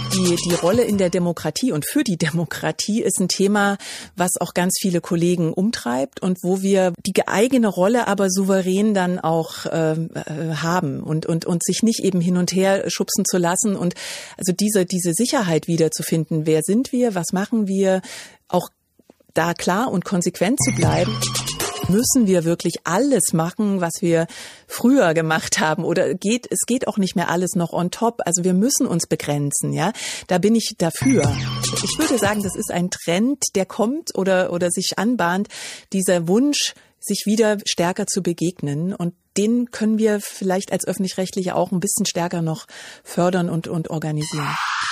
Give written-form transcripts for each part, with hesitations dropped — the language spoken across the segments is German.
Die Rolle in der Demokratie und für die Demokratie ist ein Thema, was auch ganz viele Kollegen umtreibt und wo wir die eigene Rolle aber souverän dann auch haben und sich nicht eben hin und her schubsen zu lassen und also diese Sicherheit wiederzufinden. Wer sind wir? Was machen wir? Auch da klar und konsequent zu bleiben. Müssen wir wirklich alles machen, was wir früher gemacht haben? Oder es geht auch nicht mehr alles noch on top? Also wir müssen uns begrenzen, ja? Da bin ich dafür. Ich würde sagen, das ist ein Trend, der kommt oder sich anbahnt, dieser Wunsch, sich wieder stärker zu begegnen. Und den können wir vielleicht als Öffentlich-Rechtliche auch ein bisschen stärker noch fördern und organisieren.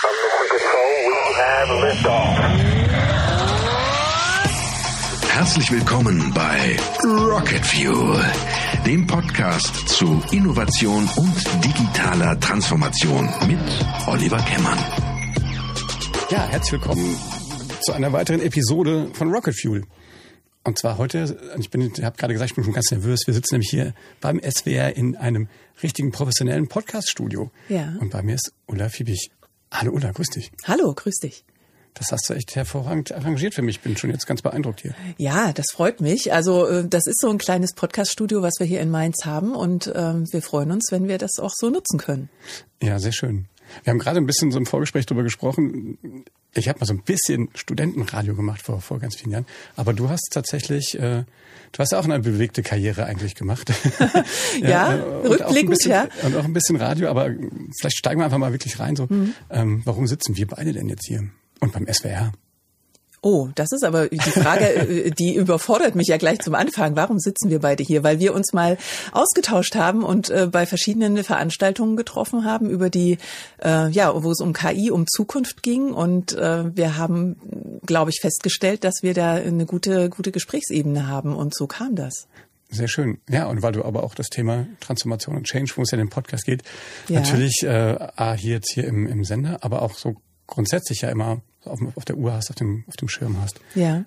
Herzlich willkommen bei Rocket Fuel, dem Podcast zu Innovation und digitaler Transformation mit Oliver Kemmern. Ja, herzlich willkommen zu einer weiteren Episode von Rocket Fuel. Und zwar heute, ich habe gerade gesagt, ich bin schon ganz nervös. Wir sitzen nämlich hier beim SWR in einem richtigen professionellen Podcast-Studio. Ja. Und bei mir ist Ulla Fiebig. Hallo Ulla, grüß dich. Hallo, grüß dich. Das hast du echt hervorragend arrangiert für mich. Ich bin schon jetzt ganz beeindruckt hier. Ja, das freut mich. Also das ist so ein kleines Podcast-Studio, was wir hier in Mainz haben. Und wir freuen uns, wenn wir das auch so nutzen können. Ja, sehr schön. Wir haben gerade ein bisschen so im Vorgespräch darüber gesprochen. Ich habe mal so ein bisschen Studentenradio gemacht vor ganz vielen Jahren. Aber du hast tatsächlich, du hast ja auch eine bewegte Karriere eigentlich gemacht. Ja, rückblickend, ja. Und auch ein bisschen Radio. Aber vielleicht steigen wir einfach mal wirklich rein. So, warum sitzen wir beide denn jetzt hier? Und beim SWR? Oh, das ist aber die Frage, die überfordert mich ja gleich zum Anfang. Warum sitzen wir beide hier? Weil wir uns mal ausgetauscht haben und bei verschiedenen Veranstaltungen getroffen haben über die, wo es um KI, um Zukunft ging. Und wir haben, glaube ich, festgestellt, dass wir da eine gute Gesprächsebene haben. Und so kam das. Sehr schön. Ja, und weil du aber auch das Thema Transformation und Change, wo es ja in dem Podcast geht, natürlich hier im Sender, aber auch so grundsätzlich ja immer auf der Uhr hast, auf dem Schirm hast. Ja.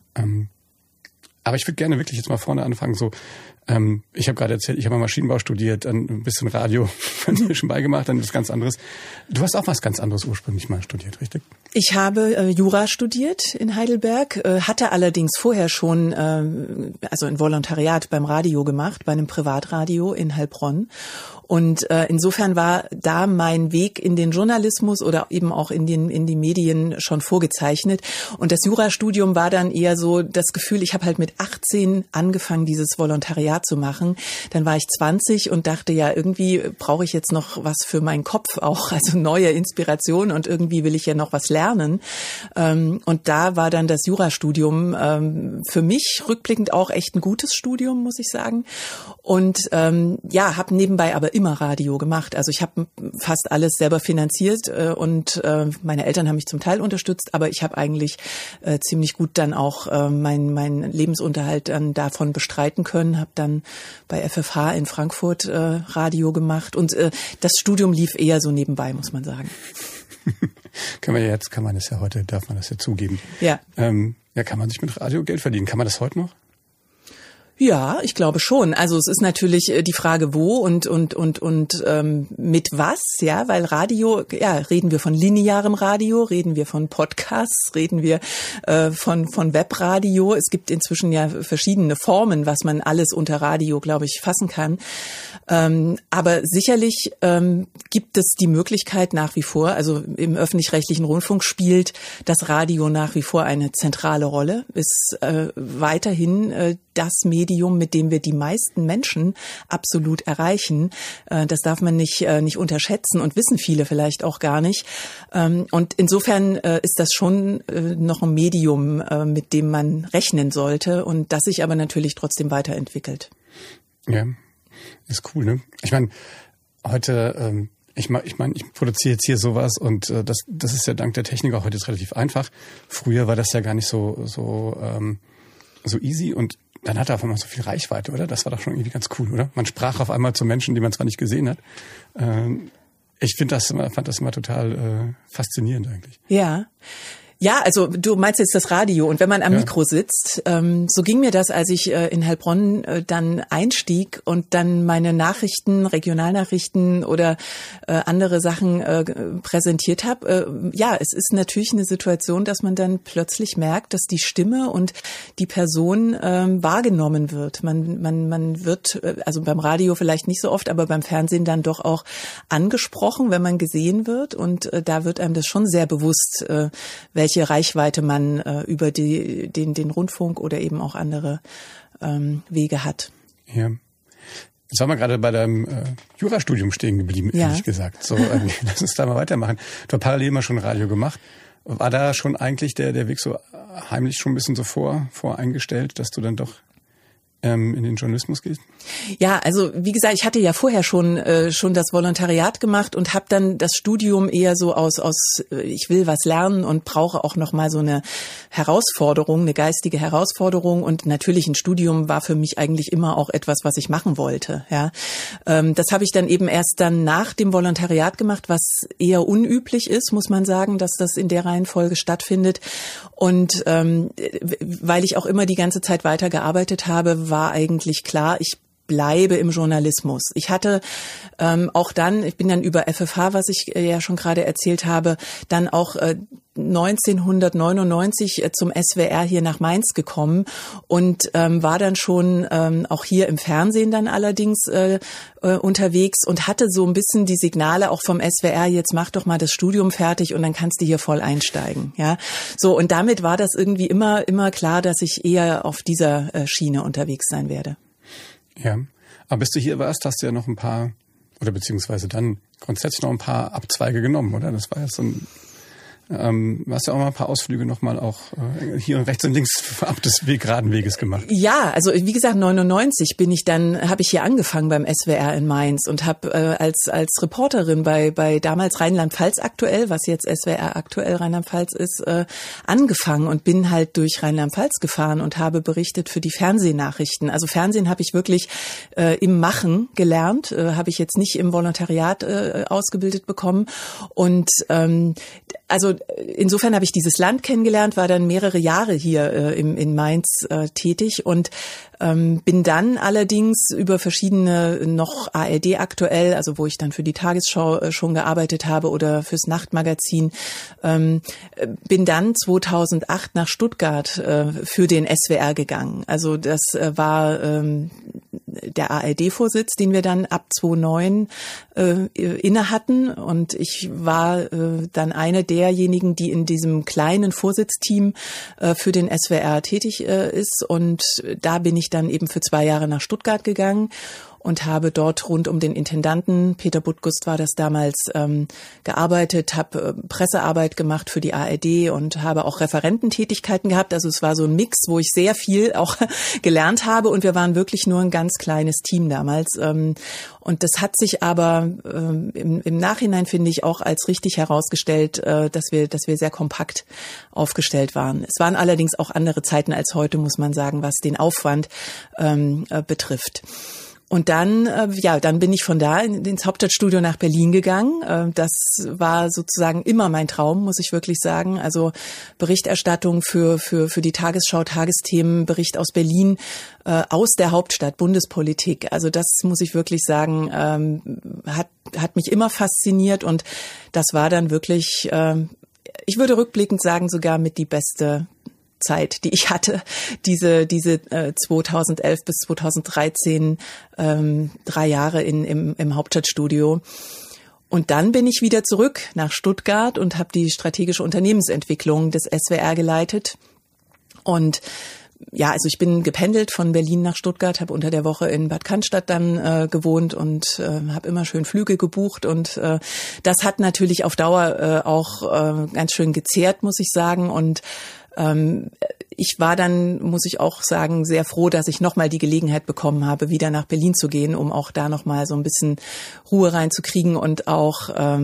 Aber ich würde gerne wirklich jetzt mal vorne anfangen. So, ich habe gerade erzählt, ich habe mal Maschinenbau studiert, dann ein bisschen Radio mir schon beigemacht, dann was ganz anderes. Du hast auch was ganz anderes ursprünglich mal studiert, richtig? Ich habe Jura studiert in Heidelberg, hatte allerdings vorher schon also ein Volontariat beim Radio gemacht, bei einem Privatradio in Heilbronn. Und insofern war da mein Weg in den Journalismus oder eben auch in die Medien schon vorgezeichnet. Und das Jurastudium war dann eher so das Gefühl, ich habe halt mit 18 angefangen, dieses Volontariat zu machen. Dann war ich 20 und dachte, ja, irgendwie brauche ich jetzt noch was für meinen Kopf auch, also neue Inspiration und irgendwie will ich ja noch was lernen. Und da war dann das Jurastudium für mich rückblickend auch echt ein gutes Studium, muss ich sagen. Und habe nebenbei aber immer Radio gemacht. Also ich habe fast alles selber finanziert und meine Eltern haben mich zum Teil unterstützt, aber ich habe eigentlich ziemlich gut dann auch meinen Lebensunterhalt dann davon bestreiten können. Habe dann bei FFH in Frankfurt Radio gemacht und das Studium lief eher so nebenbei, muss man sagen. Kann man das ja heute, darf man das ja zugeben. Ja. Kann man sich mit Radio Geld verdienen? Kann man das heute noch? Ja, ich glaube schon. Also es ist natürlich die Frage, wo und mit was, ja, weil Radio, ja, reden wir von linearem Radio, reden wir von Podcasts, reden wir von Webradio. Es gibt inzwischen ja verschiedene Formen, was man alles unter Radio, glaube ich, fassen kann. Aber sicherlich gibt es die Möglichkeit nach wie vor, also im öffentlich-rechtlichen Rundfunk spielt das Radio nach wie vor eine zentrale Rolle, ist weiterhin das Medium, mit dem wir die meisten Menschen absolut erreichen. Das darf man nicht unterschätzen und wissen viele vielleicht auch gar nicht. Und insofern ist das schon noch ein Medium, mit dem man rechnen sollte und das sich aber natürlich trotzdem weiterentwickelt. Ja, ist cool, ne? Ich meine, heute ich produziere jetzt hier sowas und das ist ja dank der Technik auch heute jetzt relativ einfach. Früher war das ja gar nicht so easy und dann hat er auf einmal so viel Reichweite, oder? Das war doch schon irgendwie ganz cool, oder? Man sprach auf einmal zu Menschen, die man zwar nicht gesehen hat. Ich fand das immer total faszinierend eigentlich. Ja. Ja, also du meinst jetzt das Radio und wenn man am Mikro sitzt, so ging mir das, als ich in Heilbronn dann einstieg und dann meine Nachrichten, Regionalnachrichten oder andere Sachen präsentiert habe. Ja, es ist natürlich eine Situation, dass man dann plötzlich merkt, dass die Stimme und die Person wahrgenommen wird. Man wird, also beim Radio vielleicht nicht so oft, aber beim Fernsehen dann doch auch angesprochen, wenn man gesehen wird und da wird einem das schon sehr bewusst, welche Reichweite man über den Rundfunk oder eben auch andere Wege hat. Ja. Jetzt waren wir gerade bei deinem Jurastudium stehen geblieben, ehrlich gesagt. So, lass uns da mal weitermachen. Du hast parallel immer schon Radio gemacht. War da schon eigentlich der Weg so heimlich schon ein bisschen so voreingestellt, dass du dann doch in den Journalismus gehst? Ja, also wie gesagt, ich hatte ja vorher schon das Volontariat gemacht und habe dann das Studium eher so aus ich will was lernen und brauche auch noch mal so eine Herausforderung, eine geistige Herausforderung und natürlich ein Studium war für mich eigentlich immer auch etwas, was ich machen wollte. Ja, das habe ich dann eben erst dann nach dem Volontariat gemacht, was eher unüblich ist, muss man sagen, dass das in der Reihenfolge stattfindet und weil ich auch immer die ganze Zeit weitergearbeitet habe, war eigentlich klar, ich bleibe im Journalismus. Ich hatte auch dann, ich bin dann über FFH, was ich ja schon gerade erzählt habe, dann auch 1999 zum SWR hier nach Mainz gekommen und war dann schon auch hier im Fernsehen dann allerdings unterwegs und hatte so ein bisschen die Signale auch vom SWR, jetzt mach doch mal das Studium fertig und dann kannst du hier voll einsteigen. Ja, so und damit war das irgendwie immer klar, dass ich eher auf dieser Schiene unterwegs sein werde. Ja, aber bis du hier warst, hast du ja noch ein paar, oder beziehungsweise dann grundsätzlich noch ein paar Abzweige genommen, oder? Das war ja so ein, hast ja auch mal ein paar Ausflüge nochmal auch hier und rechts und links ab des geraden Weges gemacht. Ja, also wie gesagt, 99 habe ich hier angefangen beim SWR in Mainz und habe als Reporterin bei damals Rheinland-Pfalz aktuell, was jetzt SWR aktuell Rheinland-Pfalz ist, angefangen und bin halt durch Rheinland-Pfalz gefahren und habe berichtet für die Fernsehnachrichten. Also Fernsehen habe ich wirklich im Machen gelernt, habe ich jetzt nicht im Volontariat ausgebildet bekommen und also insofern habe ich dieses Land kennengelernt, war dann mehrere Jahre hier in Mainz tätig und bin dann allerdings über verschiedene noch ARD aktuell, also wo ich dann für die Tagesschau schon gearbeitet habe oder fürs Nachtmagazin, bin dann 2008 nach Stuttgart für den SWR gegangen. Also das war der ARD-Vorsitz, den wir dann ab 2009 inne hatten und ich war dann eine derjenigen, die in diesem kleinen Vorsitzteam für den SWR tätig ist und da bin ich dann eben für 2 Jahre nach Stuttgart gegangen und habe dort rund um den Intendanten, Peter Buttgust war das damals, gearbeitet, habe Pressearbeit gemacht für die ARD und habe auch Referententätigkeiten gehabt. Also es war so ein Mix, wo ich sehr viel auch gelernt habe und wir waren wirklich nur ein ganz kleines Team damals. Und das hat sich aber im Nachhinein, finde ich, auch als richtig herausgestellt, dass wir sehr kompakt aufgestellt waren. Es waren allerdings auch andere Zeiten als heute, muss man sagen, was den Aufwand betrifft. Und dann, dann bin ich von da ins Hauptstadtstudio nach Berlin gegangen. Das war sozusagen immer mein Traum, muss ich wirklich sagen. Also Berichterstattung für die Tagesschau, Tagesthemen, Bericht aus Berlin, aus der Hauptstadt, Bundespolitik. Also das muss ich wirklich sagen, hat mich immer fasziniert und das war dann wirklich, ich würde rückblickend sagen, sogar mit die beste Zeit, die ich hatte, diese 2011 bis 2013 3 Jahre im Hauptstadtstudio. Und dann bin ich wieder zurück nach Stuttgart und habe die strategische Unternehmensentwicklung des SWR geleitet. Und ja, also ich bin gependelt von Berlin nach Stuttgart, habe unter der Woche in Bad Cannstatt dann gewohnt und habe immer schön Flüge gebucht und das hat natürlich auf Dauer auch ganz schön gezehrt, muss ich sagen. Und ich war dann, muss ich auch sagen, sehr froh, dass ich nochmal die Gelegenheit bekommen habe, wieder nach Berlin zu gehen, um auch da nochmal so ein bisschen Ruhe reinzukriegen und auch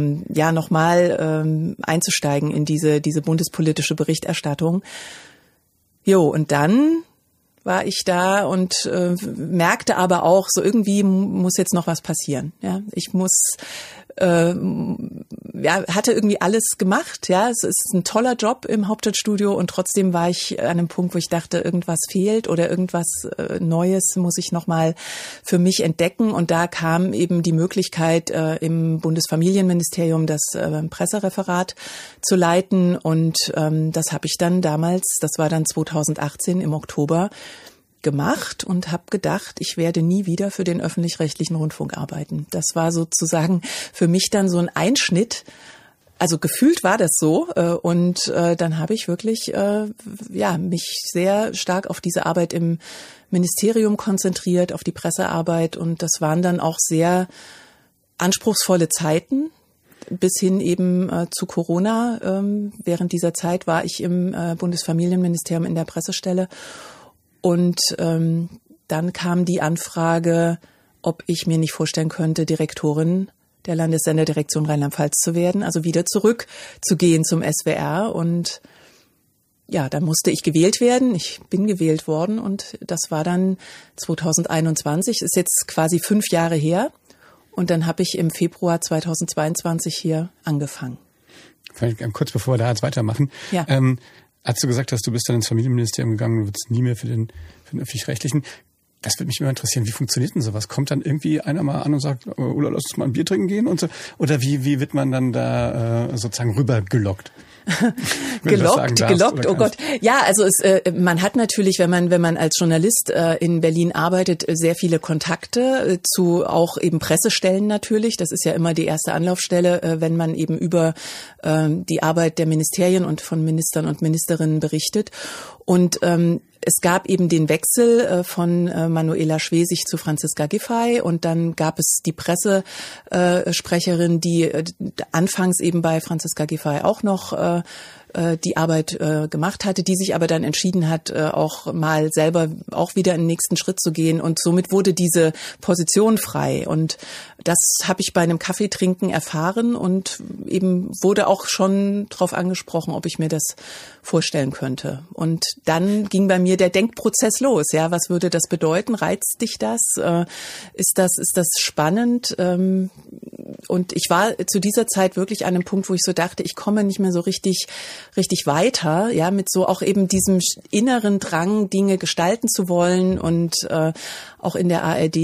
nochmal einzusteigen in diese bundespolitische Berichterstattung. Jo, und dann war ich da und merkte aber auch, so irgendwie muss jetzt noch was passieren. Ja, ich muss hatte irgendwie alles gemacht. Ja, es ist ein toller Job im Hauptstadtstudio und trotzdem war ich an einem Punkt, wo ich dachte, irgendwas fehlt oder irgendwas Neues muss ich nochmal für mich entdecken. Und da kam eben die Möglichkeit, im Bundesfamilienministerium das Pressereferat zu leiten. Und das habe ich dann damals, das war dann 2018 im Oktober, gemacht und habe gedacht, ich werde nie wieder für den öffentlich-rechtlichen Rundfunk arbeiten. Das war sozusagen für mich dann so ein Einschnitt. Also gefühlt war das so und dann habe ich wirklich mich sehr stark auf diese Arbeit im Ministerium konzentriert, auf die Pressearbeit und das waren dann auch sehr anspruchsvolle Zeiten. Bis hin eben zu Corona. Während dieser Zeit war ich im Bundesfamilienministerium in der Pressestelle. Und dann kam die Anfrage, ob ich mir nicht vorstellen könnte, Direktorin der Landessenderdirektion Rheinland-Pfalz zu werden, also wieder zurückzugehen zum SWR. Und ja, dann musste ich gewählt werden. Ich bin gewählt worden und das war dann 2021, ist jetzt quasi 5 Jahre her. Und dann habe ich im Februar 2022 hier angefangen. Vielleicht kurz bevor wir da jetzt weitermachen. Ja. Als du gesagt hast, du bist dann ins Familienministerium gegangen und würdest nie mehr für den Öffentlich-Rechtlichen. Das würde mich immer interessieren. Wie funktioniert denn sowas? Kommt dann irgendwie einer mal an und sagt, Ulla, lass uns mal ein Bier trinken gehen und so? Oder wie wird man dann da sozusagen rübergelockt? Gelockt, oh Gott. Ja, also man hat natürlich, wenn man als Journalist in Berlin arbeitet, sehr viele Kontakte zu auch eben Pressestellen natürlich. Das ist ja immer die erste Anlaufstelle, wenn man eben über die Arbeit der Ministerien und von Ministern und Ministerinnen berichtet. Und es gab eben den Wechsel von Manuela Schwesig zu Franziska Giffey und dann gab es die Pressesprecherin, die anfangs eben bei Franziska Giffey auch noch die Arbeit gemacht hatte, die sich aber dann entschieden hat, auch mal selber auch wieder in den nächsten Schritt zu gehen und somit wurde diese Position frei und das habe ich bei einem Kaffeetrinken erfahren und eben wurde auch schon drauf angesprochen, ob ich mir das vorstellen könnte. Und dann ging bei mir der Denkprozess los. Ja, was würde das bedeuten? Reizt dich das? Ist das spannend? Und ich war zu dieser Zeit wirklich an einem Punkt, wo ich so dachte, ich komme nicht mehr so richtig weiter, ja, mit so auch eben diesem inneren Drang, Dinge gestalten zu wollen und auch in der ARD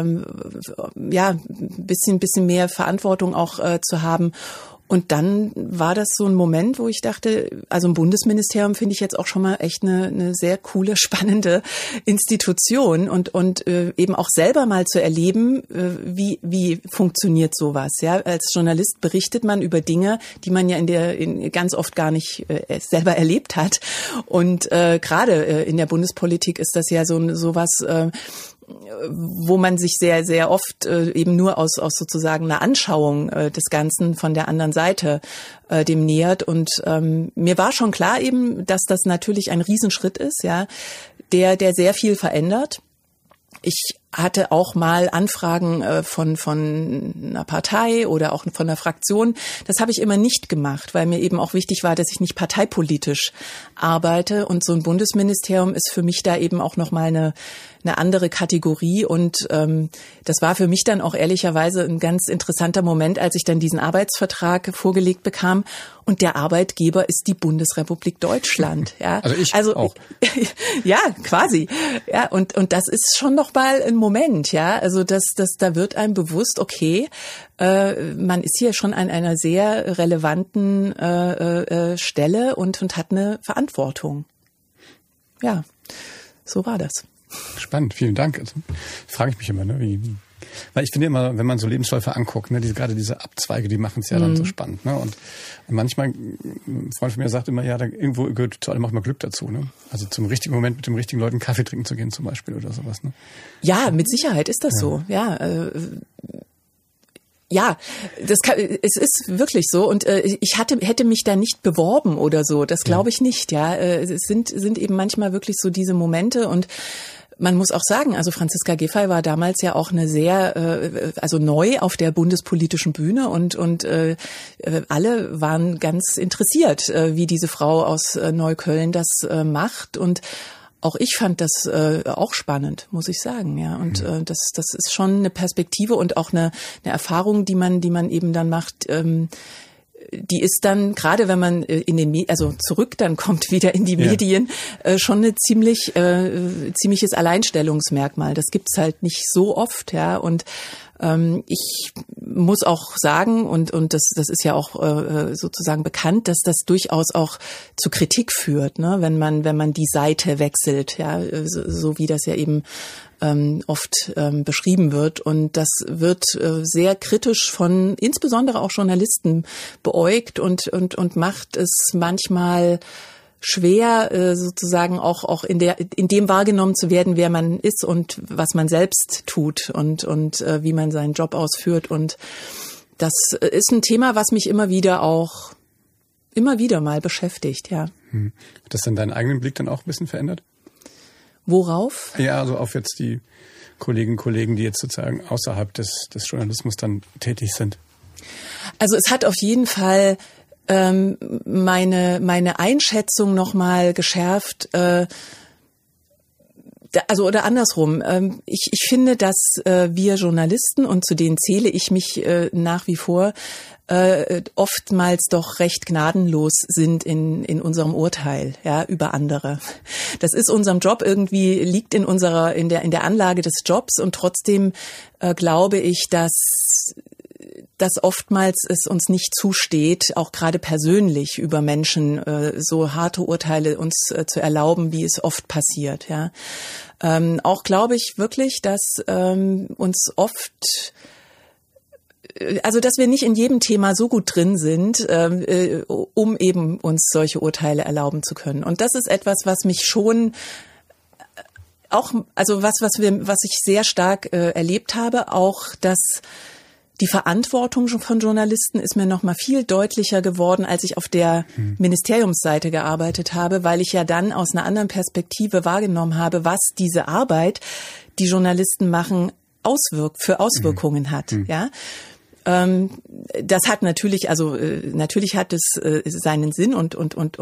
ein bisschen mehr Verantwortung auch zu haben. Und dann war das so ein Moment, wo ich dachte, also im Bundesministerium finde ich jetzt auch schon mal echt eine sehr coole, spannende Institution und eben auch selber mal zu erleben, wie funktioniert sowas. Ja, als Journalist berichtet man über Dinge, die man ja ganz oft gar nicht selber erlebt hat. Und gerade in der Bundespolitik ist das ja sowas, wo man sich sehr, sehr oft eben nur aus sozusagen einer Anschauung des Ganzen von der anderen Seite dem nähert. Und mir war schon klar eben, dass das natürlich ein Riesenschritt ist, ja, der sehr viel verändert. Ich hatte auch mal Anfragen von einer Partei oder auch von einer Fraktion. Das habe ich immer nicht gemacht, weil mir eben auch wichtig war, dass ich nicht parteipolitisch arbeite. Und so ein Bundesministerium ist für mich da eben auch nochmal eine andere Kategorie. Und das war für mich dann auch ehrlicherweise ein ganz interessanter Moment, als ich dann diesen Arbeitsvertrag vorgelegt bekam. Und der Arbeitgeber ist die Bundesrepublik Deutschland. Ja. Also auch. Ja, quasi. Ja, und das ist schon noch mal ein Moment, ja. Also da wird einem bewusst, okay, man ist hier schon an einer sehr relevanten Stelle und hat eine Verantwortung. Ja, so war das. Spannend, vielen Dank. Also, frage ich mich immer, ne, weil ich finde immer, wenn man so Lebensläufe anguckt, ne, gerade diese Abzweige, die machen es ja dann so spannend, ne? Und manchmal, ein Freund von mir sagt immer, ja, da irgendwo gehört zu allem auch mal Glück dazu, ne? Also zum richtigen Moment mit dem richtigen Leuten Kaffee trinken zu gehen zum Beispiel oder sowas, ne? Ja, mit Sicherheit ist das so, ja. Ja, es ist wirklich so und ich hätte mich da nicht beworben oder so, das glaube ich nicht, ja. Es sind eben manchmal wirklich so diese Momente und man muss auch sagen, also Franziska Giffey war damals ja auch eine sehr, neu auf der bundespolitischen Bühne und alle waren ganz interessiert, wie diese Frau aus Neukölln das macht und auch ich fand das auch spannend, muss ich sagen, ja. Und das ist schon eine Perspektive und auch eine Erfahrung, die man eben dann macht. Die ist dann, gerade wenn man in den zurück dann kommt wieder in die Medien, schon eine ziemliches Alleinstellungsmerkmal. Das gibt's halt nicht so oft, ja. Und ich muss auch sagen, und das ist ja auch sozusagen bekannt, dass das durchaus auch zu Kritik führt, ne, wenn man die Seite wechselt, ja, so wie das ja eben oft beschrieben wird. Und das wird sehr kritisch von insbesondere auch Journalisten beäugt und macht es manchmal schwer, sozusagen auch in dem wahrgenommen zu werden, wer man ist und was man selbst tut und wie man seinen Job ausführt. Und das ist ein Thema, was mich immer wieder mal beschäftigt, ja. Hat das dann deinen eigenen Blick dann auch ein bisschen verändert? Worauf? Ja, also auf jetzt die Kolleginnen und Kollegen, die jetzt sozusagen außerhalb des Journalismus dann tätig sind. Also es hat auf jeden Fall meine Einschätzung nochmal geschärft, oder andersrum. Ich finde, dass wir Journalisten, und zu denen zähle ich mich nach wie vor, oftmals doch recht gnadenlos sind in unserem Urteil, ja, über andere. Das ist unserem Job irgendwie, liegt in der Anlage des Jobs, und trotzdem glaube ich, dass oftmals es uns nicht zusteht, auch gerade persönlich über Menschen so harte Urteile uns zu erlauben, wie es oft passiert. Ja, auch glaube ich wirklich, dass uns oft, also dass wir nicht in jedem Thema so gut drin sind, um eben uns solche Urteile erlauben zu können. Und das ist etwas, was mich schon auch, also was ich sehr stark erlebt habe, auch dass die Verantwortung von Journalisten ist mir noch mal viel deutlicher geworden, als ich auf der Ministeriumsseite gearbeitet habe, weil ich ja dann aus einer anderen Perspektive wahrgenommen habe, was diese Arbeit, die Journalisten machen, für Auswirkungen hat. Ja, das hat natürlich hat es seinen Sinn und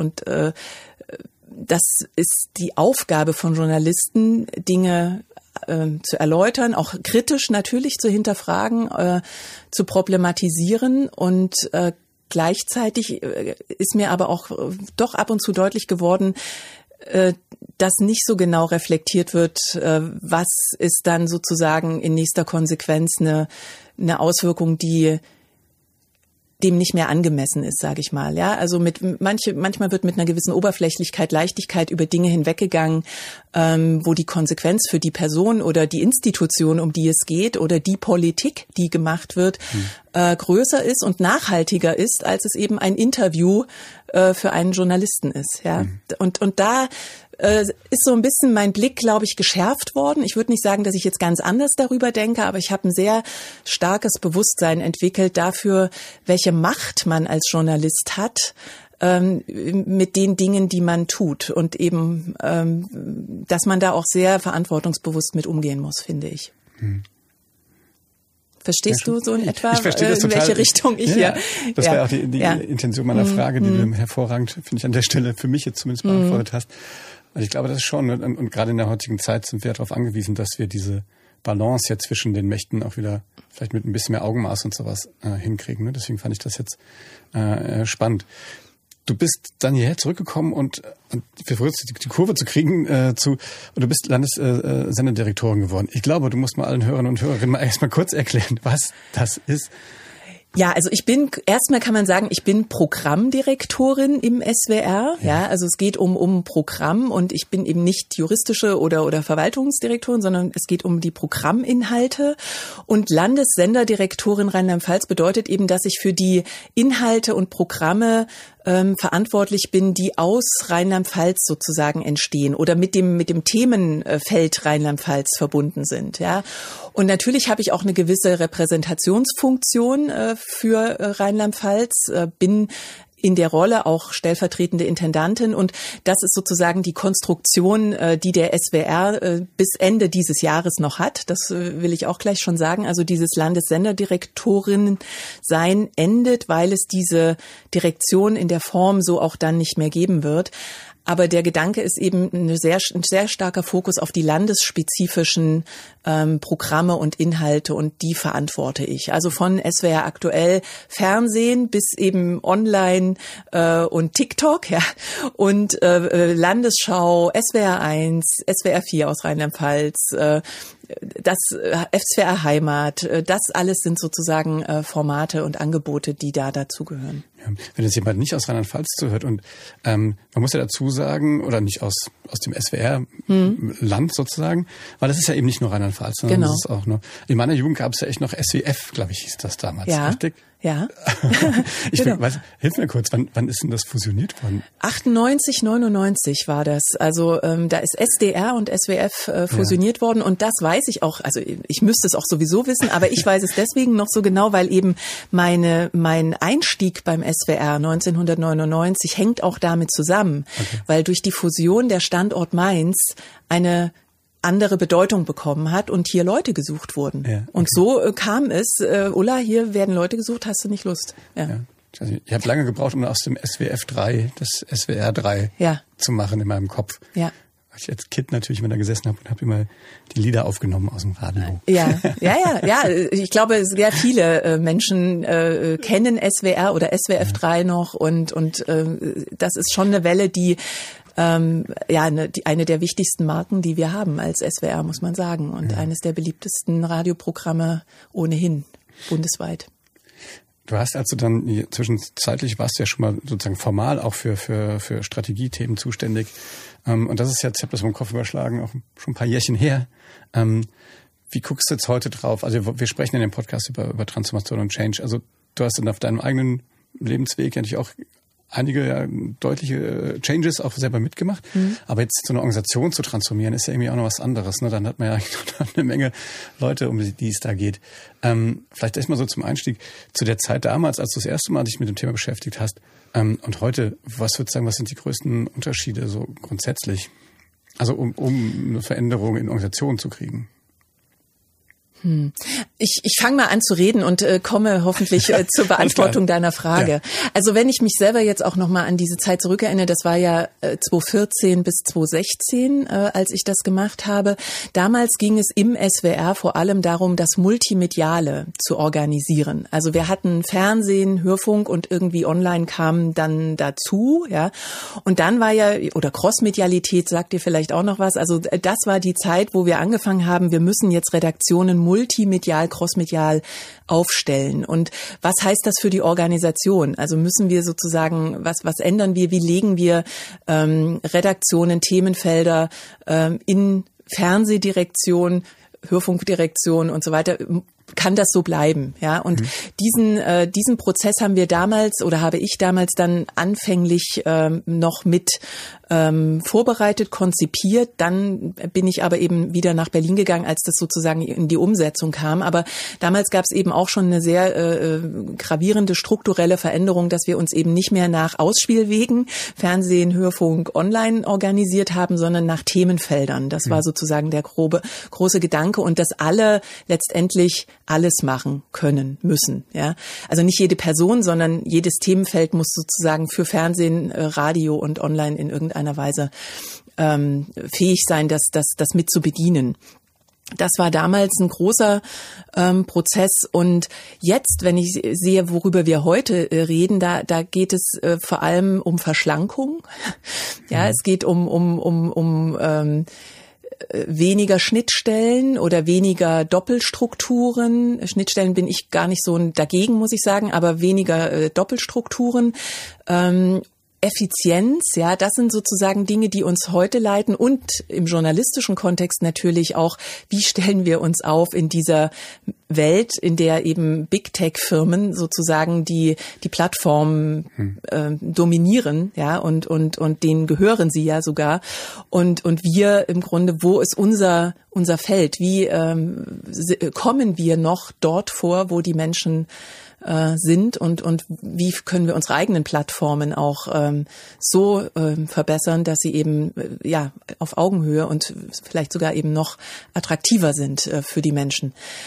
das ist die Aufgabe von Journalisten, Dinge zu erläutern, auch kritisch natürlich zu hinterfragen, zu problematisieren, und gleichzeitig ist mir aber auch doch ab und zu deutlich geworden, dass nicht so genau reflektiert wird, was ist dann sozusagen in nächster Konsequenz eine Auswirkung, die dem nicht mehr angemessen ist, sage ich mal. Ja, also manchmal wird mit einer gewissen Oberflächlichkeit, Leichtigkeit über Dinge hinweggegangen, wo die Konsequenz für die Person oder die Institution, um die es geht, oder die Politik, die gemacht wird, größer ist und nachhaltiger ist, als es eben ein Interview für einen Journalisten ist. Ja, und da ist so ein bisschen mein Blick, glaube ich, geschärft worden. Ich würde nicht sagen, dass ich jetzt ganz anders darüber denke, aber ich habe ein sehr starkes Bewusstsein entwickelt dafür, welche Macht man als Journalist hat, mit den Dingen, die man tut, und eben, dass man da auch sehr verantwortungsbewusst mit umgehen muss, finde ich. Verstehst du so in etwa, ich verstehe das in total. Welche Richtung ich hier? Das wäre auch die Intention meiner Frage, die du hervorragend, finde ich, an der Stelle für mich jetzt zumindest beantwortet hast. Also ich glaube, das ist schon, und gerade in der heutigen Zeit sind wir darauf angewiesen, dass wir diese Balance jetzt zwischen den Mächten auch wieder vielleicht mit ein bisschen mehr Augenmaß und sowas hinkriegen. Ne? Deswegen fand ich das jetzt spannend. Du bist dann hierher zurückgekommen und wir versuchen die Kurve zu kriegen und du bist Landessenderdirektorin geworden. Ich glaube, du musst mal allen Hörern und Hörerinnen mal erstmal kurz erklären, was das ist. Ja, also erstmal kann man sagen, ich bin Programmdirektorin im SWR. Ja, also es geht um Programm, und ich bin eben nicht juristische oder Verwaltungsdirektorin, sondern es geht um die Programminhalte. Und Landessenderdirektorin Rheinland-Pfalz bedeutet eben, dass ich für die Inhalte und Programme verantwortlich bin, die aus Rheinland-Pfalz sozusagen entstehen oder mit dem Themenfeld Rheinland-Pfalz verbunden sind. Ja, und natürlich habe ich auch eine gewisse Repräsentationsfunktion für Rheinland-Pfalz, bin in der Rolle auch stellvertretende Intendantin, und das ist sozusagen die Konstruktion, die der SWR bis Ende dieses Jahres noch hat. Das will ich auch gleich schon sagen. Also dieses Landessenderdirektorin-Sein endet, weil es diese Direktion in der Form so auch dann nicht mehr geben wird. Aber der Gedanke ist eben ein sehr starker Fokus auf die landesspezifischen Programme und Inhalte, und die verantworte ich. Also von SWR aktuell Fernsehen bis eben Online und TikTok, ja, und Landesschau, SWR 1, SWR 4 aus Rheinland-Pfalz, das SWR Heimat, das alles sind sozusagen Formate und Angebote, die da dazugehören. Ja, wenn jetzt jemand nicht aus Rheinland-Pfalz zuhört und man muss ja dazu sagen, oder nicht aus dem SWR-Land sozusagen, weil das ist ja eben nicht nur Rheinland-Pfalz, sondern das ist auch noch, in meiner Jugend gab es ja echt noch SWF, glaube ich, hieß das damals, richtig? Ja. Hilf mir kurz, wann ist denn das fusioniert worden? 98, 99 war das. Also da ist SDR und SWF fusioniert worden, und das weiß ich auch, also ich müsste es auch sowieso wissen, aber ich weiß es deswegen noch so genau, weil eben mein Einstieg beim SWR 1999 hängt auch damit zusammen, weil durch die Fusion der Standort Mainz eine andere Bedeutung bekommen hat und hier Leute gesucht wurden. Ja, okay. Und so kam es, Ulla, hier werden Leute gesucht, hast du nicht Lust? Ja. Also ich habe lange gebraucht, um aus dem SWF 3 das SWR 3 zu machen in meinem Kopf. Ja. Weil ich als Kind natürlich immer da gesessen habe und habe immer die Lieder aufgenommen aus dem Radio. Ja. Ich glaube, sehr viele Menschen kennen SWR oder SWF 3 noch, und das ist schon eine Welle, die eine der wichtigsten Marken, die wir haben als SWR, muss man sagen. Und eines der beliebtesten Radioprogramme ohnehin, bundesweit. Du hast also dann zwischenzeitlich warst du ja schon mal sozusagen formal auch für Strategiethemen zuständig. Und das ist jetzt, ich habe das mit dem Kopf überschlagen, auch schon ein paar Jährchen her. Wie guckst du jetzt heute drauf? Also wir sprechen in dem Podcast über Transformation und Change. Also du hast dann auf deinem eigenen Lebensweg natürlich auch einige deutliche Changes auch selber mitgemacht. Aber jetzt so eine Organisation zu transformieren, ist ja irgendwie auch noch was anderes. Ne? Dann hat man ja noch eine Menge Leute, um die es da geht. Vielleicht erstmal so zum Einstieg. Zu der Zeit damals, als du das erste Mal dich mit dem Thema beschäftigt hast, und heute, was würdest du sagen, was sind die größten Unterschiede so grundsätzlich? Also um eine Veränderung in Organisationen zu kriegen. Ich fange mal an zu reden und komme hoffentlich zur Beantwortung deiner Frage. Ja. Also wenn ich mich selber jetzt auch noch mal an diese Zeit zurückerinnere, das war ja 2014 bis 2016, als ich das gemacht habe. Damals ging es im SWR vor allem darum, das Multimediale zu organisieren. Also wir hatten Fernsehen, Hörfunk und irgendwie online kam dann dazu, ja. Und dann war ja, oder Crossmedialität sagt dir vielleicht auch noch was. Also das war die Zeit, wo wir angefangen haben, wir müssen jetzt Redaktionen multimedial, crossmedial aufstellen. Und was heißt das für die Organisation? Also müssen wir sozusagen, was ändern wir? Wie legen wir Redaktionen, Themenfelder in Fernsehdirektion, Hörfunkdirektion und so weiter? Kann das so bleiben, ja? Und diesen Prozess haben wir damals oder habe ich damals dann anfänglich noch mit vorbereitet, konzipiert. Dann bin ich aber eben wieder nach Berlin gegangen, als das sozusagen in die Umsetzung kam. Aber damals gab es eben auch schon eine sehr gravierende strukturelle Veränderung, dass wir uns eben nicht mehr nach Ausspielwegen, Fernsehen, Hörfunk, Online organisiert haben, sondern nach Themenfeldern. Das war sozusagen der große Gedanke, und dass alle letztendlich alles machen können, müssen, ja. Also nicht jede Person, sondern jedes Themenfeld muss sozusagen für Fernsehen, Radio und Online in irgendeiner Weise fähig sein, das mit zu bedienen. Das war damals ein großer Prozess, und jetzt, wenn ich sehe, worüber wir heute reden, da geht es vor allem um Verschlankung. Ja, es geht um weniger Schnittstellen oder weniger Doppelstrukturen. Schnittstellen bin ich gar nicht so dagegen, muss ich sagen, aber weniger Doppelstrukturen. Effizienz, ja, das sind sozusagen Dinge, die uns heute leiten, und im journalistischen Kontext natürlich auch, wie stellen wir uns auf in dieser Welt, in der eben Big Tech Firmen sozusagen die Plattformen dominieren, ja, und denen gehören sie ja sogar, und wir im Grunde, wo ist unser Feld, wie kommen wir noch dort vor, wo die Menschen sind, und wie können wir unsere eigenen Plattformen auch so verbessern, dass sie eben auf Augenhöhe und vielleicht sogar eben noch attraktiver sind für die Menschen. Das sind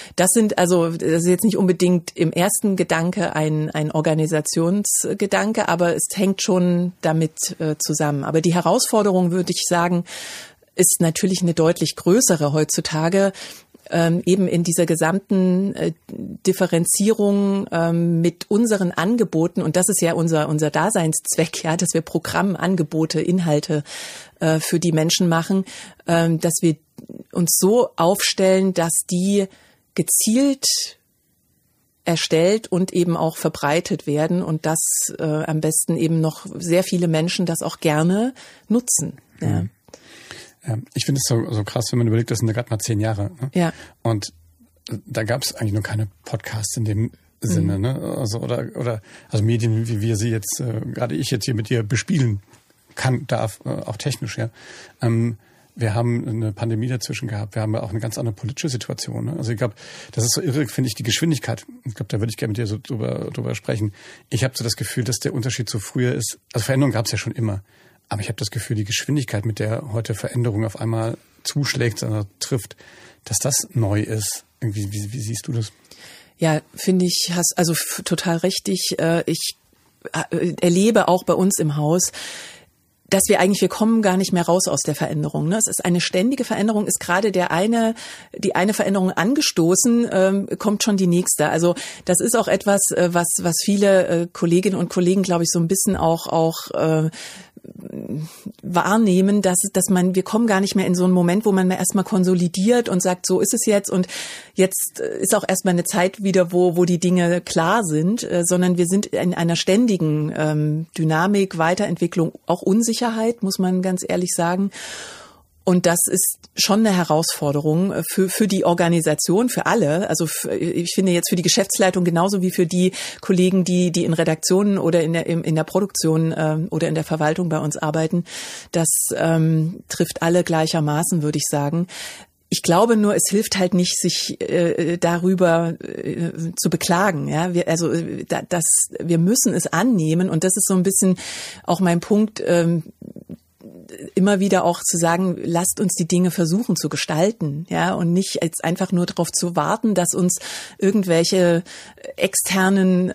sind, also das ist jetzt nicht unbedingt im ersten Gedanke ein Organisationsgedanke, aber es hängt schon damit zusammen. Aber die Herausforderung, würde ich sagen, ist natürlich eine deutlich größere heutzutage, eben in dieser gesamten Differenzierung mit unseren Angeboten. Und das ist ja unser Daseinszweck, ja, dass wir Programmangebote, Inhalte für die Menschen machen, dass wir uns so aufstellen, dass die gezielt erstellt und eben auch verbreitet werden und dass am besten eben noch sehr viele Menschen das auch gerne nutzen. Ja. Ja, ich finde es so krass, wenn man überlegt, das sind ja gerade mal 10 Jahre. Ne? Ja. Und da gab es eigentlich noch keine Podcasts in dem Sinne, ne? Also also Medien, wie wir sie jetzt, gerade ich jetzt hier mit dir bespielen darf, auch technisch, ja. Wir haben eine Pandemie dazwischen gehabt. Wir haben auch eine ganz andere politische Situation. Ne? Also ich glaube, das ist so irre, finde ich, die Geschwindigkeit. Ich glaube, da würde ich gerne mit dir so drüber sprechen. Ich habe so das Gefühl, dass der Unterschied zu früher ist. Also Veränderung gab es ja schon immer. Aber ich habe das Gefühl, die Geschwindigkeit, mit der heute Veränderung auf einmal zuschlägt, trifft, dass das neu ist. Irgendwie, wie siehst du das? Ja, finde ich, hast also total richtig. Ich erlebe auch bei uns im Haus, dass wir kommen gar nicht mehr raus aus der Veränderung. Ne? Es ist eine ständige Veränderung, ist gerade die eine Veränderung angestoßen, kommt schon die nächste. Also das ist auch etwas, was viele Kolleginnen und Kollegen, glaube ich, so ein bisschen auch wahrnehmen, dass wir kommen gar nicht mehr in so einen Moment, wo man erstmal konsolidiert und sagt, so ist es jetzt und jetzt ist auch erstmal eine Zeit wieder, wo die Dinge klar sind, sondern wir sind in einer ständigen Dynamik, Weiterentwicklung, auch Unsicherheit, muss man ganz ehrlich sagen. Und das ist schon eine Herausforderung für die Organisation, für alle. Also ich finde jetzt für die Geschäftsleitung genauso wie für die Kollegen, die in Redaktionen oder in der Produktion oder in der Verwaltung bei uns arbeiten. Das trifft alle gleichermaßen, würde ich sagen. Ich glaube nur, es hilft halt nicht, sich darüber zu beklagen. Ja, wir müssen es annehmen und das ist so ein bisschen auch mein Punkt. Immer wieder auch zu sagen, lasst uns die Dinge versuchen zu gestalten, ja, und nicht jetzt einfach nur darauf zu warten, dass uns irgendwelche externen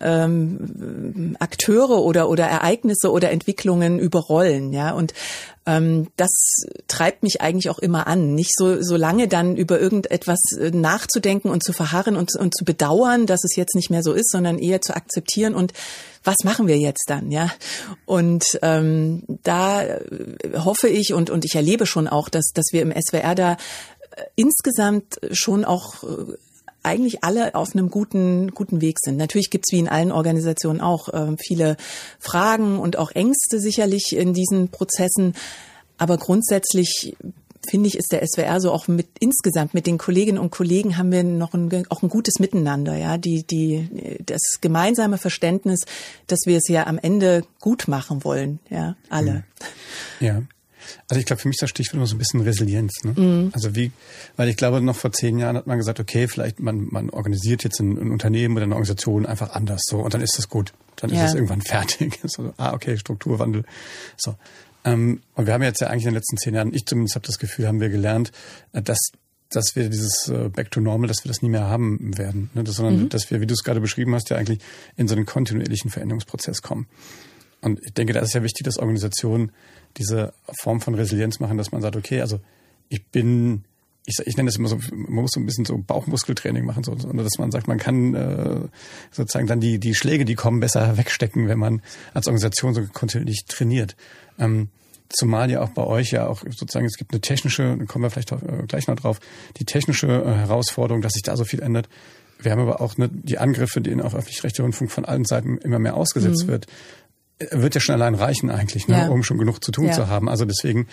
Akteure oder Ereignisse oder Entwicklungen überrollen, ja, und das treibt mich eigentlich auch immer an, nicht so lange dann über irgendetwas nachzudenken und zu verharren und zu bedauern, dass es jetzt nicht mehr so ist, sondern eher zu akzeptieren und was machen wir jetzt dann, ja? Und da hoffe ich und ich erlebe schon auch, dass wir im SWR da insgesamt schon auch eigentlich alle auf einem guten Weg sind. Natürlich gibt's wie in allen Organisationen auch viele Fragen und auch Ängste sicherlich in diesen Prozessen. Aber grundsätzlich finde ich, ist der SWR so auch insgesamt mit den Kolleginnen und Kollegen haben wir noch auch ein gutes Miteinander, ja, das gemeinsame Verständnis, dass wir es ja am Ende gut machen wollen, ja, alle. Ja. Also ich glaube, für mich ist das Stichwort immer so ein bisschen Resilienz. Ne? Mhm. Also weil ich glaube, noch vor 10 Jahren hat man gesagt, okay, vielleicht man organisiert jetzt ein Unternehmen oder eine Organisation einfach anders so und dann ist das gut. Dann ist es irgendwann fertig. So, okay, Strukturwandel. So. Und wir haben jetzt ja eigentlich in den letzten 10 Jahren, ich zumindest habe das Gefühl, haben wir gelernt, dass wir dieses Back to Normal, dass wir das nie mehr haben werden. Ne? Sondern dass wir, wie du es gerade beschrieben hast, ja eigentlich in so einen kontinuierlichen Veränderungsprozess kommen. Und ich denke, da ist ja wichtig, dass Organisationen diese Form von Resilienz machen, dass man sagt, okay, also ich nenne das immer so, man muss so ein bisschen so Bauchmuskeltraining machen, so, dass man sagt, man kann sozusagen dann die Schläge, die kommen, besser wegstecken, wenn man als Organisation so kontinuierlich trainiert. Zumal ja auch bei euch ja auch sozusagen, es gibt eine technische, da kommen wir vielleicht auch gleich noch drauf, die technische Herausforderung, dass sich da so viel ändert. Wir haben aber auch die Angriffe, denen auch öffentlich-rechtlicher Rundfunk von allen Seiten immer mehr ausgesetzt wird ja schon allein reichen eigentlich, ne, um schon genug zu tun zu haben. Also deswegen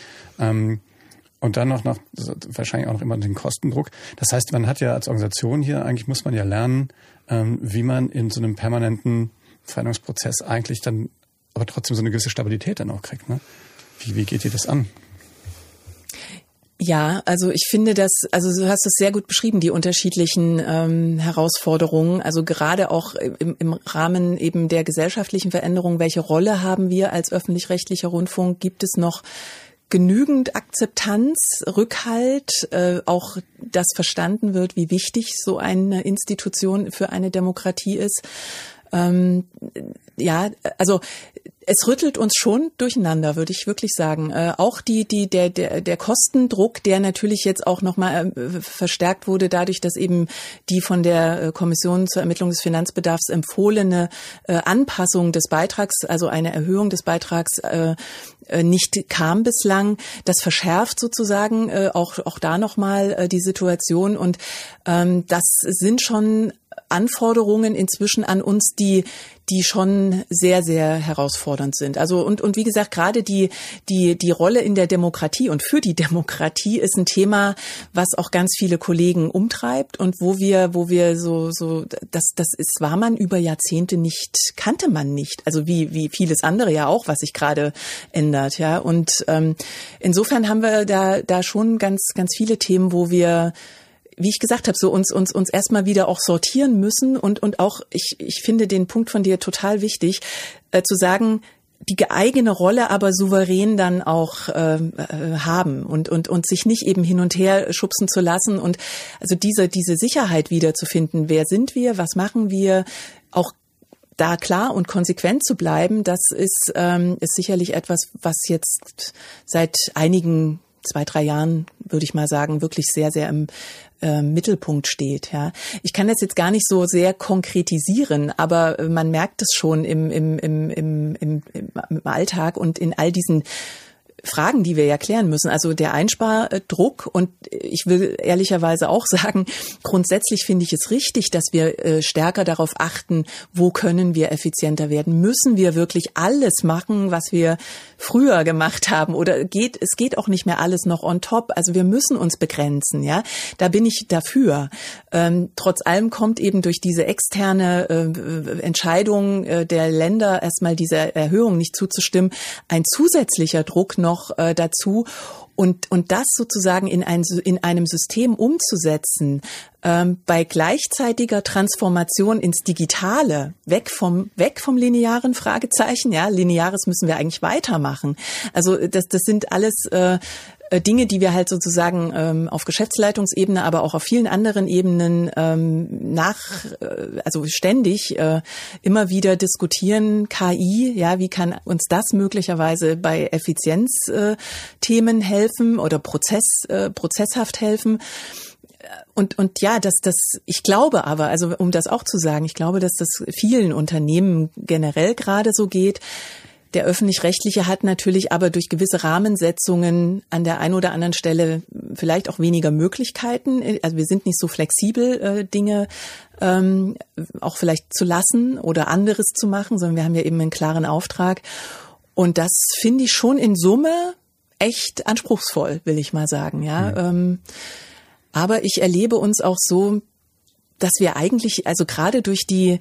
und dann noch wahrscheinlich auch noch immer den Kostendruck. Das heißt, man hat ja als Organisation hier, eigentlich muss man ja lernen, wie man in so einem permanenten Veränderungsprozess eigentlich dann aber trotzdem so eine gewisse Stabilität dann auch kriegt. Ne? Wie geht ihr das an? Ja, also ich finde du hast es sehr gut beschrieben, die unterschiedlichen Herausforderungen. Also gerade auch im Rahmen eben der gesellschaftlichen Veränderung, welche Rolle haben wir als öffentlich-rechtlicher Rundfunk? Gibt es noch genügend Akzeptanz, Rückhalt, auch dass verstanden wird, wie wichtig so eine Institution für eine Demokratie ist. Ja, also es rüttelt uns schon durcheinander, würde ich wirklich sagen. Auch der Kostendruck, der natürlich jetzt auch nochmal verstärkt wurde, dadurch, dass eben die von der Kommission zur Ermittlung des Finanzbedarfs empfohlene Anpassung des Beitrags, also eine Erhöhung des Beitrags, nicht kam bislang. Das verschärft sozusagen auch da nochmal die Situation. Und das sind schon Anforderungen inzwischen an uns, die schon sehr, sehr herausfordernd sind. Also und wie gesagt, gerade die Rolle in der Demokratie und für die Demokratie ist ein Thema, was auch ganz viele Kollegen umtreibt und wo wir so war man über Jahrzehnte nicht, kannte man nicht. Also wie vieles andere ja auch, was sich gerade ändert, ja. Und insofern haben wir da schon ganz, ganz viele Themen, wo wir, wie ich gesagt habe, so uns erstmal wieder auch sortieren müssen und auch, ich finde den Punkt von dir total wichtig, zu sagen, die eigene Rolle aber souverän dann auch haben und sich nicht eben hin und her schubsen zu lassen und also diese Sicherheit wiederzufinden, wer sind wir, was machen wir, auch da klar und konsequent zu bleiben, das ist sicherlich etwas, was jetzt seit einigen 2-3 Jahren, würde ich mal sagen, wirklich sehr, sehr im Mittelpunkt steht. Ja, ich kann das jetzt gar nicht so sehr konkretisieren, aber man merkt es schon im Alltag und in all diesen Fragen, die wir ja klären müssen. Also der Einspardruck, und ich will ehrlicherweise auch sagen, grundsätzlich finde ich es richtig, dass wir stärker darauf achten, wo können wir effizienter werden. Müssen wir wirklich alles machen, was wir früher gemacht haben, oder es geht auch nicht mehr alles noch on top. Also wir müssen uns begrenzen, ja. Da bin ich dafür. Trotz allem kommt eben durch diese externe Entscheidung der Länder, erstmal dieser Erhöhung nicht zuzustimmen, ein zusätzlicher Druck noch dazu. Und das sozusagen in einem System umzusetzen, bei gleichzeitiger Transformation ins Digitale, weg vom linearen Fragezeichen, ja, Lineares müssen wir eigentlich weitermachen. Also das sind alles Dinge, die wir halt sozusagen auf Geschäftsleitungsebene, aber auch auf vielen anderen Ebenen also ständig immer wieder diskutieren. KI, ja, wie kann uns das möglicherweise bei Effizienzthemen helfen oder prozesshaft helfen? Und ja, ich glaube aber, also um das auch zu sagen, ich glaube, dass das vielen Unternehmen generell gerade so geht. Der Öffentlich-Rechtliche hat natürlich aber durch gewisse Rahmensetzungen an der einen oder anderen Stelle vielleicht auch weniger Möglichkeiten. Also wir sind nicht so flexibel, Dinge auch vielleicht zu lassen oder anderes zu machen, sondern wir haben ja eben einen klaren Auftrag. Und das finde ich schon in Summe echt anspruchsvoll, will ich mal sagen. Ja. Aber ich erlebe uns auch so, dass wir eigentlich, also gerade durch die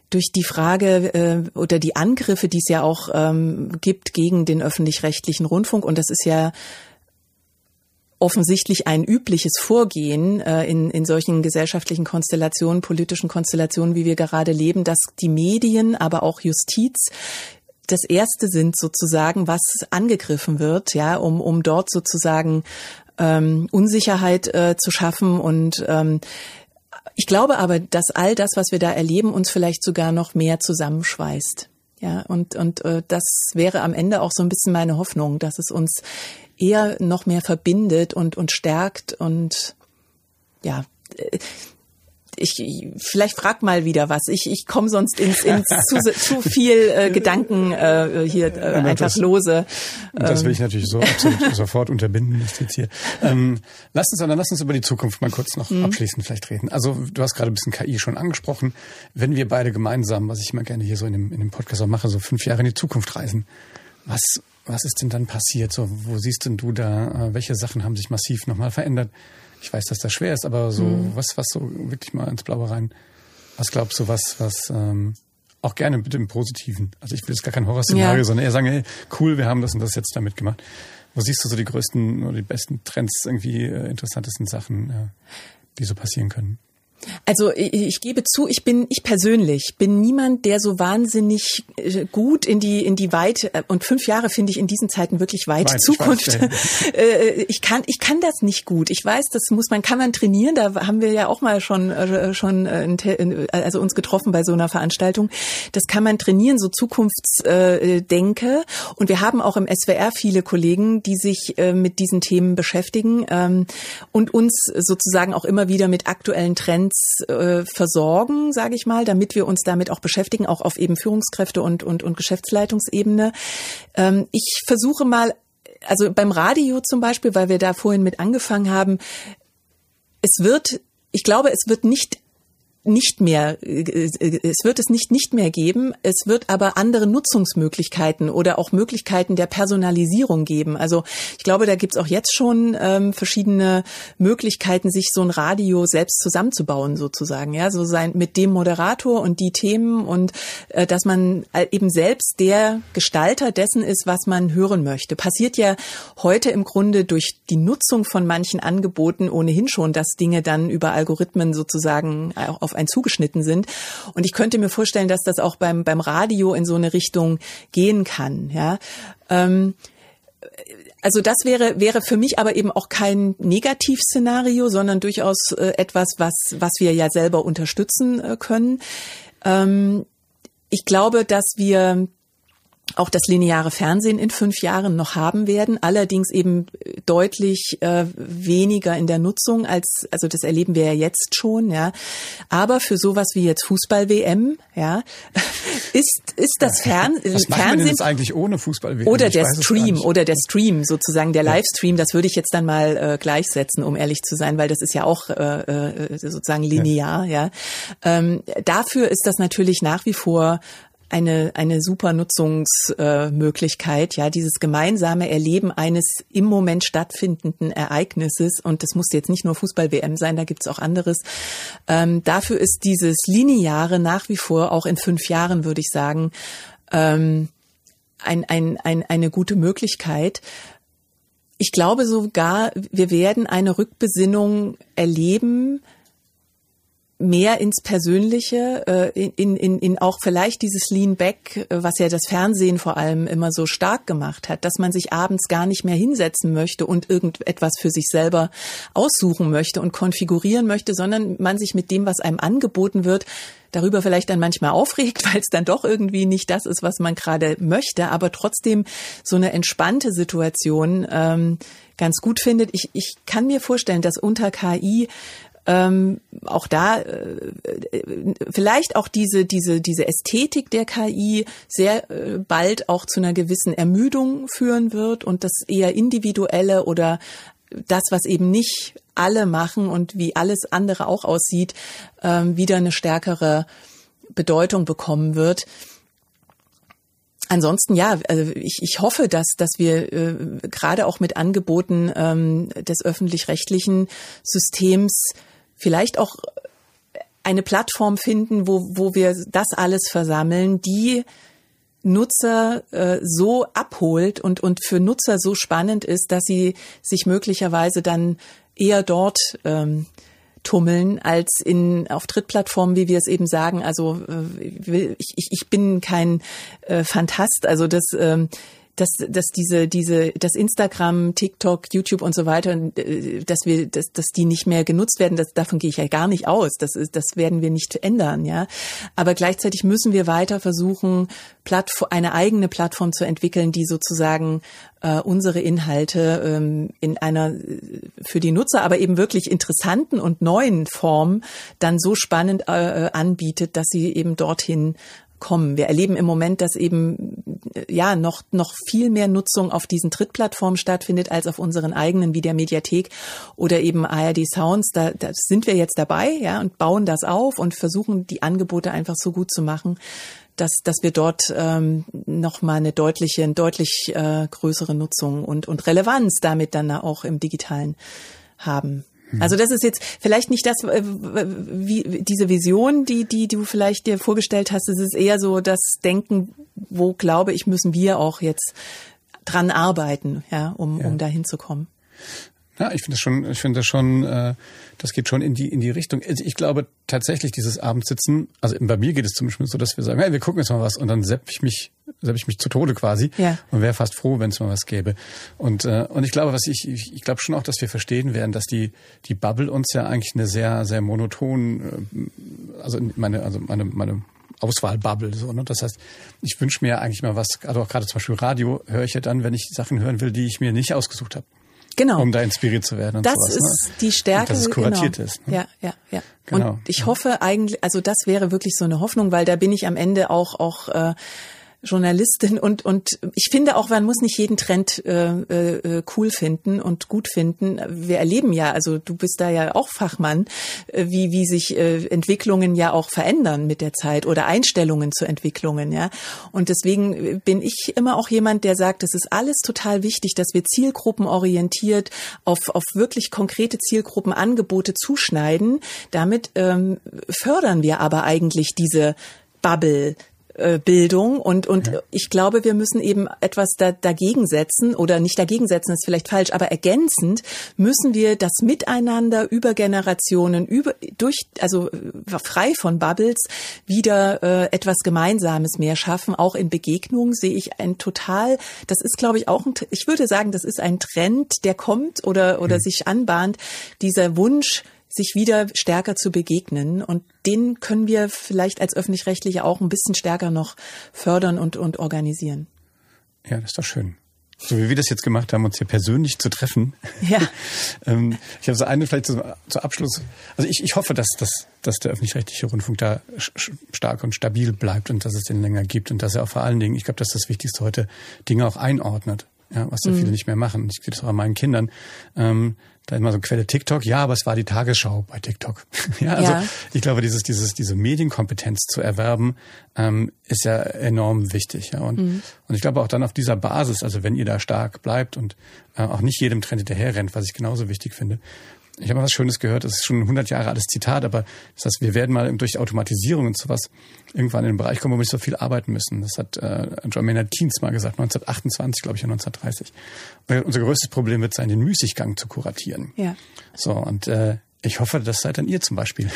Frage oder die Angriffe, die es ja auch gibt gegen den öffentlich-rechtlichen Rundfunk, und das ist ja offensichtlich ein übliches Vorgehen in solchen gesellschaftlichen Konstellationen, politischen Konstellationen, wie wir gerade leben, dass die Medien, aber auch Justiz das Erste sind sozusagen, was angegriffen wird, ja, um dort sozusagen Unsicherheit zu schaffen. Und ich glaube aber, dass all das, was wir da erleben, uns vielleicht sogar noch mehr zusammenschweißt. Ja, und das wäre am Ende auch so ein bisschen meine Hoffnung, dass es uns eher noch mehr verbindet und stärkt. Und ja, vielleicht frag mal wieder was. Ich komme sonst ins zu viel Gedanken einfach lose. Das will ich natürlich so absolut sofort unterbinden, das jetzt hier. Lass uns über die Zukunft mal kurz noch abschließend vielleicht reden. Also du hast gerade ein bisschen KI schon angesprochen. Wenn wir beide gemeinsam, was ich immer gerne hier so in dem Podcast auch mache, so 5 Jahre in die Zukunft reisen, was ist denn dann passiert? So, wo siehst denn du da, welche Sachen haben sich massiv nochmal verändert? Ich weiß, dass das schwer ist, aber so was so wirklich mal ins Blaue rein. Was glaubst du, was auch gerne bitte im Positiven. Also ich will jetzt gar kein Horrorszenario, sondern eher sagen, hey, cool, wir haben das und das jetzt damit gemacht. Wo siehst du so die größten oder die besten Trends, irgendwie interessantesten Sachen, die so passieren können? Also ich gebe zu, ich persönlich bin niemand, der so wahnsinnig gut in die weit, und 5 Jahre finde ich in diesen Zeiten wirklich weit Zukunft. Ich kann das nicht gut. Ich weiß, kann man trainieren. Da haben wir ja auch mal schon also uns getroffen bei so einer Veranstaltung. Das kann man trainieren, so Zukunftsdenke. Und wir haben auch im SWR viele Kollegen, die sich mit diesen Themen beschäftigen und uns sozusagen auch immer wieder mit aktuellen Trends versorgen, sage ich mal, damit wir uns damit auch beschäftigen, auch auf eben Führungskräfte und Geschäftsleitungsebene. Ich versuche mal, also beim Radio zum Beispiel, weil wir da vorhin mit angefangen haben, ich glaube, es wird nicht mehr geben. Es wird aber andere Nutzungsmöglichkeiten oder auch Möglichkeiten der Personalisierung geben. Also ich glaube, da gibt's auch jetzt schon verschiedene Möglichkeiten, sich so ein Radio selbst zusammenzubauen sozusagen. Ja, so sein mit dem Moderator und die Themen und dass man eben selbst der Gestalter dessen ist, was man hören möchte. Passiert ja heute im Grunde durch die Nutzung von manchen Angeboten ohnehin schon, dass Dinge dann über Algorithmen sozusagen auf einen zugeschnitten sind. Und ich könnte mir vorstellen, dass das auch beim Radio in so eine Richtung gehen kann. Ja, also das wäre für mich aber eben auch kein Negativszenario, sondern durchaus etwas, was wir ja selber unterstützen können. Ich glaube, dass wir auch das lineare Fernsehen in 5 Jahren noch haben werden, allerdings eben deutlich weniger in der Nutzung also das erleben wir ja jetzt schon, ja. Aber für sowas wie jetzt Fußball-WM, ja, ist das Fernsehen. Was machen wir denn jetzt eigentlich ohne Fußball-WM? Oder der Stream sozusagen, der Livestream, das würde ich jetzt dann mal gleichsetzen, um ehrlich zu sein, weil das ist ja auch sozusagen linear, ja. Dafür ist das natürlich nach wie vor eine super Nutzungsmöglichkeit, ja, dieses gemeinsame Erleben eines im Moment stattfindenden Ereignisses, und das muss jetzt nicht nur Fußball-WM sein, da gibt's auch anderes. Dafür ist dieses Lineare nach wie vor, auch in 5 Jahren, würde ich sagen, eine gute Möglichkeit. Ich glaube sogar, wir werden eine Rückbesinnung erleben, mehr ins Persönliche, in auch vielleicht dieses Lean Back, was ja das Fernsehen vor allem immer so stark gemacht hat, dass man sich abends gar nicht mehr hinsetzen möchte und irgendetwas für sich selber aussuchen möchte und konfigurieren möchte, sondern man sich mit dem, was einem angeboten wird, darüber vielleicht dann manchmal aufregt, weil es dann doch irgendwie nicht das ist, was man gerade möchte, aber trotzdem so eine entspannte Situation ganz gut findet. Ich kann mir vorstellen, dass unter KI auch da vielleicht auch diese Ästhetik der KI sehr bald auch zu einer gewissen Ermüdung führen wird und das eher individuelle oder das, was eben nicht alle machen und wie alles andere auch aussieht, wieder eine stärkere Bedeutung bekommen wird. Ansonsten ja, also ich hoffe, dass wir gerade auch mit Angeboten des öffentlich-rechtlichen Systems vielleicht auch eine Plattform finden, wo wir das alles versammeln, die Nutzer so abholt und für Nutzer so spannend ist, dass sie sich möglicherweise dann eher dort tummeln als auf Drittplattformen, wie wir es eben sagen. Also ich bin kein Fantast, also das Instagram, TikTok, YouTube und so weiter, dass die nicht mehr genutzt werden, davon gehe ich ja gar nicht aus. Das werden wir nicht ändern, ja. Aber gleichzeitig müssen wir weiter versuchen, eine eigene Plattform zu entwickeln, die sozusagen unsere Inhalte in einer für die Nutzer aber eben wirklich interessanten und neuen Form dann so spannend anbietet, dass sie eben dorthin kommen. Wir erleben im Moment, dass eben ja noch viel mehr Nutzung auf diesen Drittplattformen stattfindet als auf unseren eigenen, wie der Mediathek oder eben ARD Sounds. Da sind wir jetzt dabei, ja, und bauen das auf und versuchen die Angebote einfach so gut zu machen, dass wir dort noch mal eine deutlich größere Nutzung und Relevanz damit dann auch im Digitalen haben. Also das ist jetzt vielleicht nicht das, wie diese Vision, die du vielleicht dir vorgestellt hast. Es ist eher so das Denken, wo, glaube ich, müssen wir auch jetzt dran arbeiten, ja, um dahin zu kommen. Ja, ich finde das geht schon in die Richtung. Also ich glaube tatsächlich, dieses Abendsitzen, also bei mir geht es zum Beispiel so, dass wir sagen, hey, wir gucken jetzt mal was und dann sepp ich mich zu Tode quasi und wäre fast froh, wenn es mal was gäbe. Und ich glaube, ich glaube schon auch, dass wir verstehen werden, dass die Bubble uns ja eigentlich eine sehr, sehr monoton, also meine Auswahlbubble, so, ne? Das heißt, ich wünsche mir eigentlich mal was, also auch gerade zum Beispiel Radio höre ich ja dann, wenn ich Sachen hören will, die ich mir nicht ausgesucht habe. Genau. Um da inspiriert zu werden und das sowas. Das ist die Stärke. Und dass es kuratiert ist. Ne? Ja. Genau. Und ich hoffe eigentlich, also das wäre wirklich so eine Hoffnung, weil da bin ich am Ende auch Journalistin und ich finde auch, man muss nicht jeden Trend cool finden und gut finden. Wir erleben ja, also du bist da ja auch Fachmann, wie sich Entwicklungen ja auch verändern mit der Zeit oder Einstellungen zu Entwicklungen, ja. Und deswegen bin ich immer auch jemand, der sagt, es ist alles total wichtig, dass wir zielgruppenorientiert auf wirklich konkrete Zielgruppenangebote zuschneiden. Damit fördern wir aber eigentlich diese Bubble Bildung und ich glaube, wir müssen eben etwas dagegen setzen oder nicht dagegen setzen, ist vielleicht falsch, aber ergänzend müssen wir das Miteinander über Generationen, also frei von Bubbles wieder etwas Gemeinsames mehr schaffen. Auch in Begegnungen sehe ich das ist, glaube ich, auch ich würde sagen, das ist ein Trend, der kommt oder sich anbahnt, dieser Wunsch, sich wieder stärker zu begegnen. Und den können wir vielleicht als Öffentlich-Rechtliche auch ein bisschen stärker noch fördern und organisieren. Ja, das ist doch schön. So wie wir das jetzt gemacht haben, uns hier persönlich zu treffen. Ja. Ich habe so eine vielleicht zu Abschluss. Also ich hoffe, dass der öffentlich-rechtliche Rundfunk da stark und stabil bleibt und dass es den länger gibt und dass er auch vor allen Dingen, ich glaube, das ist das Wichtigste heute, Dinge auch einordnet. Ja, was ja viele nicht mehr machen. Ich sehe das auch an meinen Kindern. Da immer so Quelle TikTok, ja, aber es war die Tagesschau bei TikTok. Ich glaube, diese Medienkompetenz zu erwerben, ist ja enorm wichtig. Ja, und ich glaube auch dann auf dieser Basis, also wenn ihr da stark bleibt und auch nicht jedem Trend hinterher rennt, was ich genauso wichtig finde. Ich habe mal was Schönes gehört, das ist schon 100 Jahre altes Zitat, aber das heißt, wir werden mal durch Automatisierung und sowas irgendwann in den Bereich kommen, wo wir nicht so viel arbeiten müssen. Das hat John Maynard Keynes mal gesagt, 1928, glaube ich, und 1930. Und unser größtes Problem wird sein, den Müßiggang zu kuratieren. Ja. So, und ich hoffe, das seid dann ihr zum Beispiel.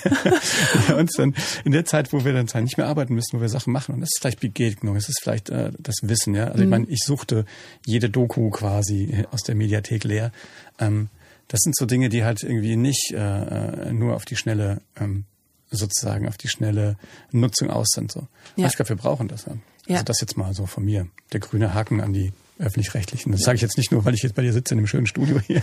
Uns dann in der Zeit, wo wir dann nicht mehr arbeiten müssen, wo wir Sachen machen. Und das ist vielleicht Begegnung, es ist vielleicht das Wissen. Ja. Also ich meine, ich suchte jede Doku quasi aus der Mediathek leer. Das sind so Dinge, die halt irgendwie nicht nur auf die schnelle sozusagen auf die schnelle Nutzung aus sind. So. Ja. Ich glaube, wir brauchen das. Ja. Also das jetzt mal so von mir. Der grüne Haken an die Öffentlich-Rechtlichen. Das sage ich jetzt nicht nur, weil ich jetzt bei dir sitze in dem schönen Studio hier.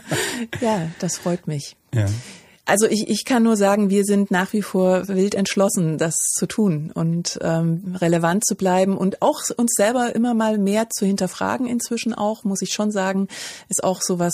Ja, das freut mich. Ja. Also ich kann nur sagen, wir sind nach wie vor wild entschlossen, das zu tun und relevant zu bleiben und auch uns selber immer mal mehr zu hinterfragen inzwischen auch, muss ich schon sagen, ist auch sowas,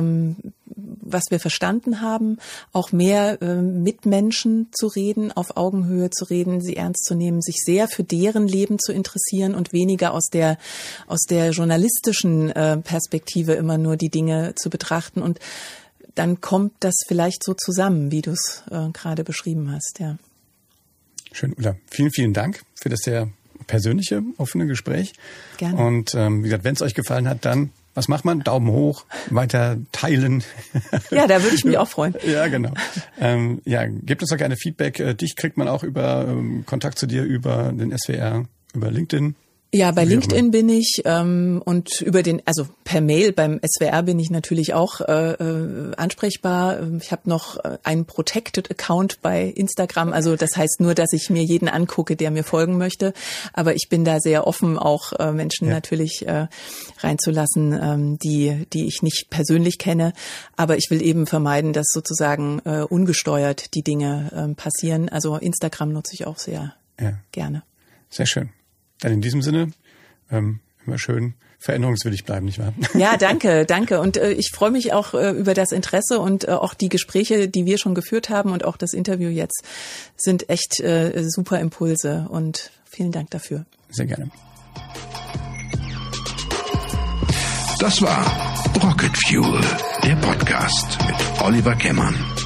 was wir verstanden haben, auch mehr mit Menschen zu reden, auf Augenhöhe zu reden, sie ernst zu nehmen, sich sehr für deren Leben zu interessieren und weniger aus der journalistischen Perspektive immer nur die Dinge zu betrachten und dann kommt das vielleicht so zusammen, wie du es gerade beschrieben hast, ja. Schön, Ulla. Vielen, vielen Dank für das sehr persönliche, offene Gespräch. Gerne. Und wie gesagt, wenn es euch gefallen hat, dann, was macht man? Daumen hoch, weiter teilen. Ja, da würde ich mich auch freuen. Ja, genau. Gebt uns doch gerne Feedback. Dich kriegt man auch über Kontakt zu dir über den SWR, über LinkedIn. Ja, bei LinkedIn bin ich und also per Mail beim SWR bin ich natürlich auch ansprechbar. Ich habe noch einen Protected Account bei Instagram, also das heißt nur, dass ich mir jeden angucke, der mir folgen möchte. Aber ich bin da sehr offen, auch Menschen natürlich reinzulassen, die ich nicht persönlich kenne. Aber ich will eben vermeiden, dass sozusagen ungesteuert die Dinge passieren. Also Instagram nutze ich auch sehr gerne. Sehr schön. Dann in diesem Sinne, immer schön veränderungswillig bleiben, nicht wahr? Ja, danke. Und ich freue mich auch über das Interesse und auch die Gespräche, die wir schon geführt haben und auch das Interview jetzt sind echt super Impulse und vielen Dank dafür. Sehr gerne. Das war Rocket Fuel, der Podcast mit Oliver Kemmern.